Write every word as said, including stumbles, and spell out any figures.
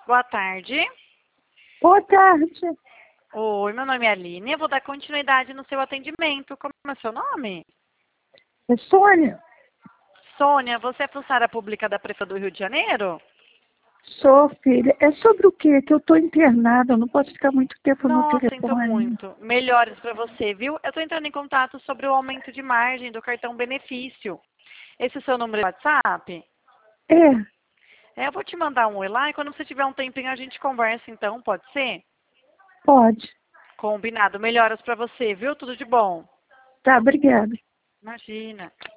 Boa tarde. Boa tarde. Oi, meu nome é Aline. Eu vou dar continuidade no seu atendimento. Como é o seu nome? É Sônia? Sônia, você é funcionária pública da Prefeitura do Rio de Janeiro? Sou, filha. É sobre o quê? Que eu estou internada, eu não posso ficar muito tempo no Nossa, sinto telefone. muito. Melhores para você, viu? Eu estou entrando em contato sobre o aumento de margem do cartão benefício. Esse é o seu número de WhatsApp? É, É, eu vou te mandar um oi lá e quando você tiver um tempinho a gente conversa então, pode ser? pode. Combinado. Melhoras para você, viu? Tudo de bom. Tá, obrigada. Imagina.